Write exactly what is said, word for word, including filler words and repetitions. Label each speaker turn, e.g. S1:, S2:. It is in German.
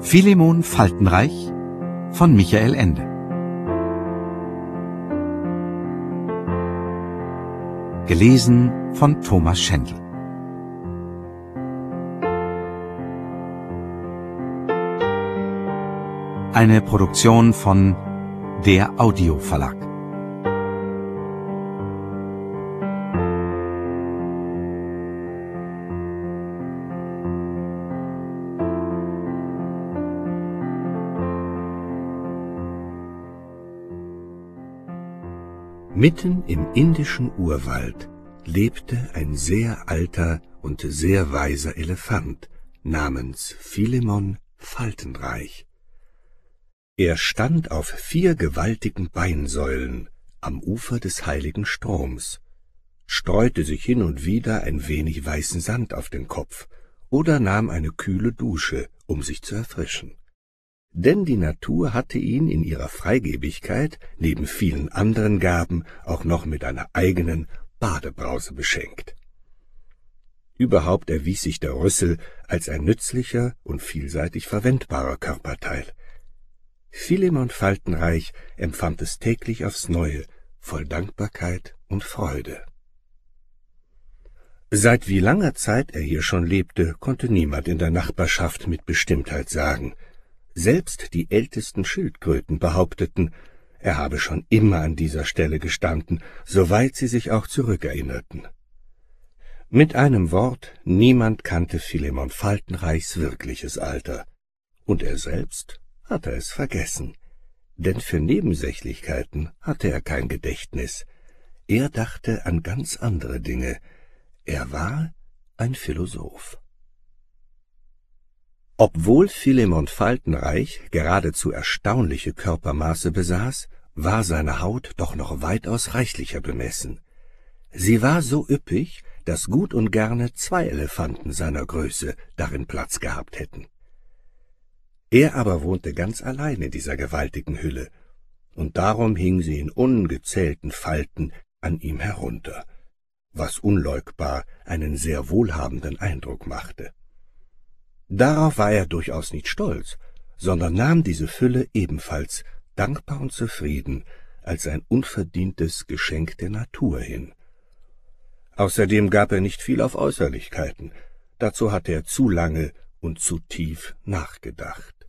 S1: Philemon Faltenreich von Michael Ende. Gelesen von Thomas Schendl. Eine Produktion von Der Audio Verlag.
S2: Mitten im indischen Urwald lebte ein sehr alter und sehr weiser Elefant namens Philemon Faltenreich. Er stand auf vier gewaltigen Beinsäulen am Ufer des heiligen Stroms, streute sich hin und wieder ein wenig weißen Sand auf den Kopf oder nahm eine kühle Dusche, um sich zu erfrischen. Denn die Natur hatte ihn in ihrer Freigebigkeit neben vielen anderen Gaben auch noch mit einer eigenen Badebrause beschenkt. Überhaupt erwies sich der Rüssel als ein nützlicher und vielseitig verwendbarer Körperteil. Philemon Faltenreich empfand es täglich aufs Neue, voll Dankbarkeit und Freude. Seit wie langer Zeit er hier schon lebte, konnte niemand in der Nachbarschaft mit Bestimmtheit sagen. Selbst die ältesten Schildkröten behaupteten, er habe schon immer an dieser Stelle gestanden, soweit sie sich auch zurückerinnerten. Mit einem Wort, niemand kannte Philemon Faltenreichs wirkliches Alter, und er selbst hatte es vergessen, denn für Nebensächlichkeiten hatte er kein Gedächtnis. Er dachte an ganz andere Dinge. Er war ein Philosoph. Obwohl Philemon Faltenreich geradezu erstaunliche Körpermaße besaß, war seine Haut doch noch weitaus reichlicher bemessen. Sie war so üppig, dass gut und gerne zwei Elefanten seiner Größe darin Platz gehabt hätten. Er aber wohnte ganz allein in dieser gewaltigen Hülle, und darum hing sie in ungezählten Falten an ihm herunter, was unleugbar einen sehr wohlhabenden Eindruck machte. Darauf war er durchaus nicht stolz, sondern nahm diese Fülle ebenfalls dankbar und zufrieden als ein unverdientes Geschenk der Natur hin. Außerdem gab er nicht viel auf Äußerlichkeiten, dazu hatte er zu lange und zu tief nachgedacht.